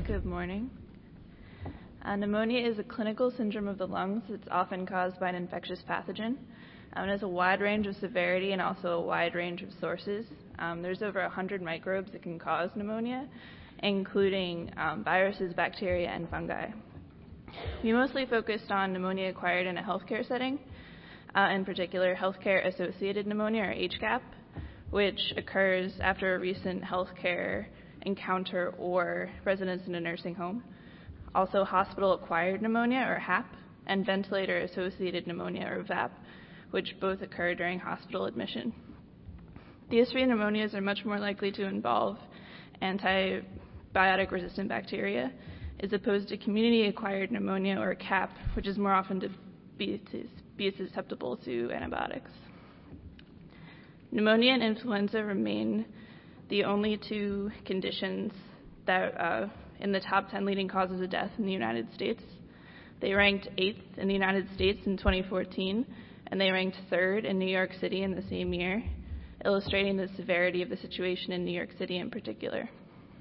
Good morning. Pneumonia is a clinical syndrome of the lungs. It's often caused by an infectious pathogen. It has a wide range of severity and also a wide range of sources. There's over 100 microbes that can cause pneumonia, including viruses, bacteria, and fungi. We mostly focused on pneumonia acquired in a healthcare setting, in particular healthcare-associated pneumonia, or HCAP, which occurs after a recent healthcare encounter or residence in a nursing home. Also hospital-acquired pneumonia, or HAP, and ventilator-associated pneumonia, or VAP, which both occur during hospital admission. These three pneumonias are much more likely to involve antibiotic-resistant bacteria, as opposed to community-acquired pneumonia, or CAP, which is more often to be susceptible to antibiotics. Pneumonia and influenza remain the only two conditions that in the top 10 leading causes of death in the United States. They ranked 8th in the United States in 2014, and they ranked 3rd in New York City in the same year, illustrating the severity of the situation in New York City in particular.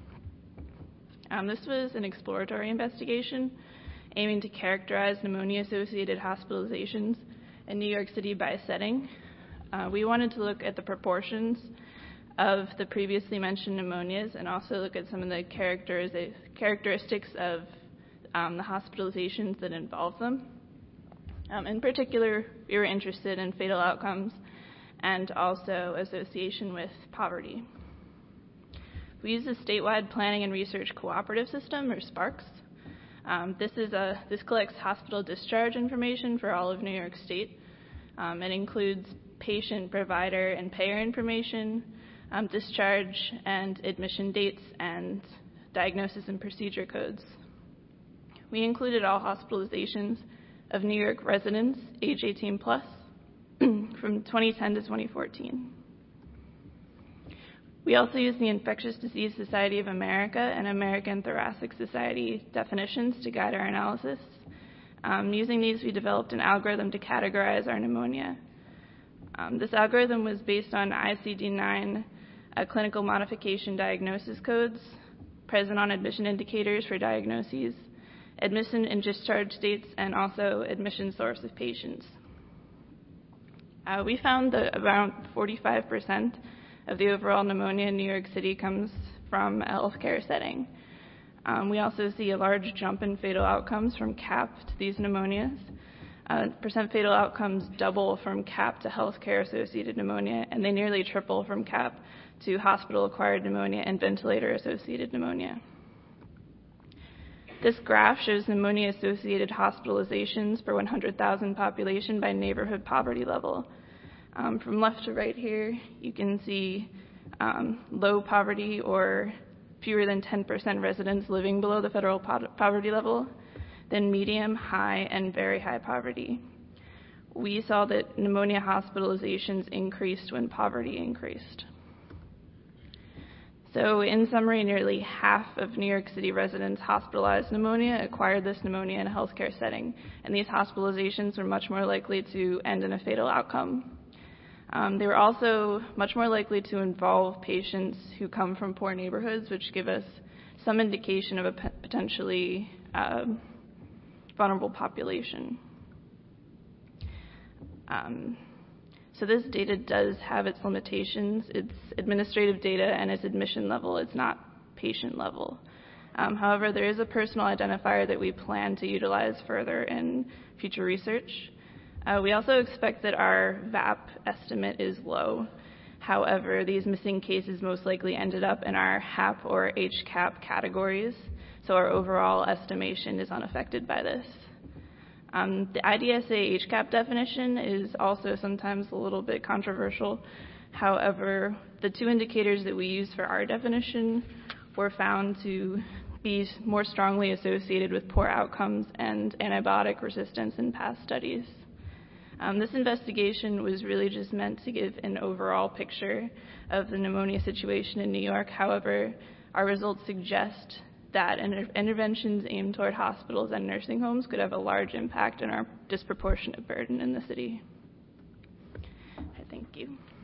This was an exploratory investigation aiming to characterize pneumonia-associated hospitalizations in New York City by setting. We wanted to look at the proportions of the previously mentioned pneumonias and also look at some of the characteristics of the hospitalizations that involve them. In particular, we were interested in fatal outcomes and also association with poverty. We use the Statewide Planning and Research Cooperative System, or SPARCS. This collects hospital discharge information for all of New York State. It includes patient, provider, and payer information, discharge and admission dates, and diagnosis and procedure codes. We included all hospitalizations of New York residents age 18 plus from 2010 to 2014. We also used the Infectious Disease Society of America and American Thoracic Society definitions to guide our analysis. Using these, we developed an algorithm to categorize our pneumonia. This algorithm was based on ICD-9 clinical modification diagnosis codes present on admission indicators for diagnoses, admission and discharge dates, and also admission source of patients. We found that around 45% of the overall pneumonia in New York City comes from a healthcare setting. We also see a large jump in fatal outcomes from CAP to these pneumonias. Percent fatal outcomes double from CAP to healthcare-associated pneumonia, and they nearly triple from CAP to hospital-acquired pneumonia and ventilator-associated pneumonia. This graph shows pneumonia-associated hospitalizations per 100,000 population by neighborhood poverty level. From left to right here, you can see low poverty, or fewer than 10% residents living below the federal poverty level, then medium, high, and very high poverty. We saw that pneumonia hospitalizations increased when poverty increased. So in summary, nearly half of New York City residents hospitalized pneumonia acquired this pneumonia in a healthcare setting, and these hospitalizations were much more likely to end in a fatal outcome. They were also much more likely to involve patients who come from poor neighborhoods, which give us some indication of a potentially vulnerable population. So this data does have its limitations. It's administrative data and it's admission level. It's not patient level. However, there is a personal identifier that we plan to utilize further in future research. We also expect that our VAP estimate is low. However, these missing cases most likely ended up in our HAP or HCAP categories, so our overall estimation is unaffected by this. The IDSA HCAP definition is also sometimes a little bit controversial. However, the two indicators that we use for our definition were found to be more strongly associated with poor outcomes and antibiotic resistance in past studies. This investigation was really just meant to give an overall picture of the pneumonia situation in New York. However, our results suggest that interventions aimed toward hospitals and nursing homes could have a large impact on our disproportionate burden in the city. Thank you.